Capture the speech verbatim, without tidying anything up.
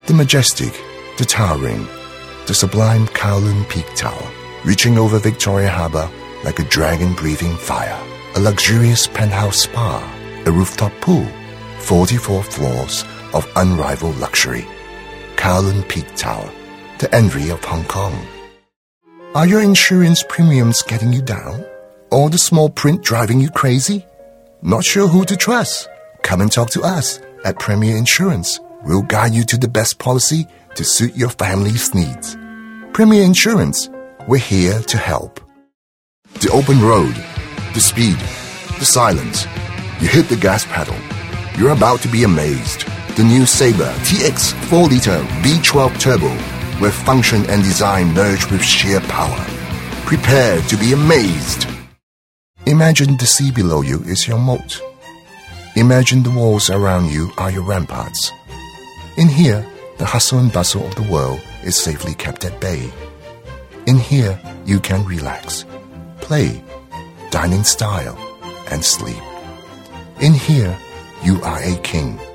The majestic, the towering, the sublime Kowloon Peak Tower, reaching over Victoria Harbour like a dragon breathing fire. A luxurious penthouse spa, a rooftop pool, forty-four floors of unrivaled luxury. Kowloon Peak Tower, the envy of Hong Kong. Are your insurance premiums getting you down? Or the small print driving you crazy? Not sure who to trust? Come and talk to us at Premier Insurance. We'll guide you to the best policy to suit your family's needs. Premier Insurance, we're here to help. The open road, the speed, the silence. You hit the gas pedal. You're about to be amazed. The new Sabre T X four liter V twelve Turbo, where function and design merge with sheer power. Prepare to be amazed. Imagine the sea below you is your moat. Imagine the walls around you are your ramparts. In here, the hustle and bustle of the world is safely kept at bay. In here, you can relax, play, dine in style, and sleep. In here, you are a king.